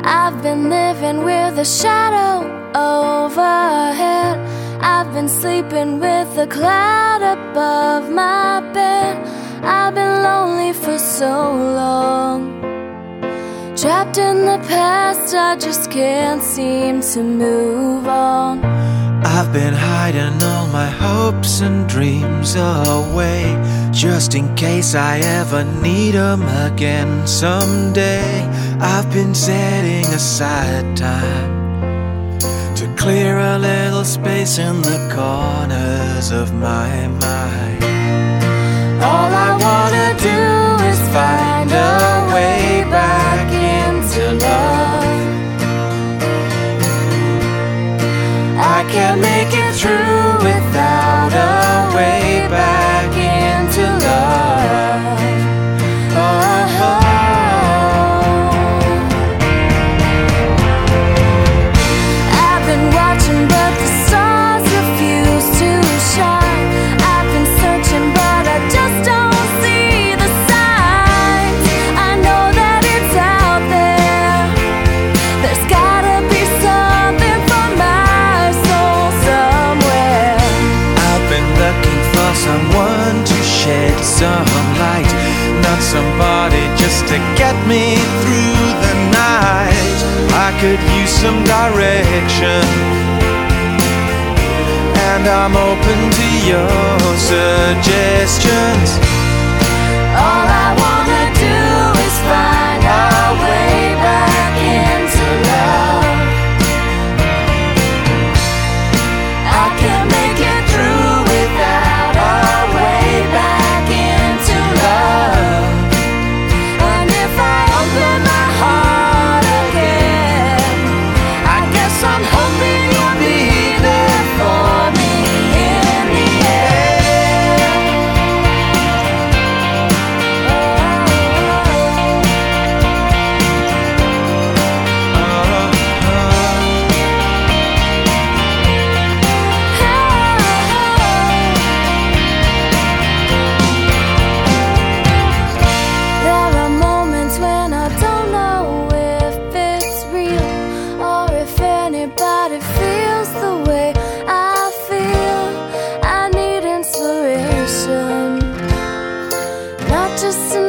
I've been living with a shadow overhead. I've been sleeping with a cloud above my bed. I've been lonely for so long, trapped in the past, I just can't seem to move on. I've been hiding all my hopes and dreams away, just in case I ever need them again someday. I've been setting aside time to clear a little space in the corners of my mind. All I wanna do is find a way back into love. I can't make it through without a way back into love. Oh. I've been watching but the stars refuse to shine. I've been searching but I just don't see the signs. I know that it's out there. There's gotta be something for my soul somewhere. I've been looking for someone to shed some light, not somebody just to get me through the night. I could use some direction, and I'm open to your suggestions. All I wanna do is find our way back into love. I can't make it through without our way back into love. And if I open my heart again, I guess I'm hoping you'll be there for me in the end. There are moments when I don't know if it's real or if anybody feels the way I feel. I need inspiration, not just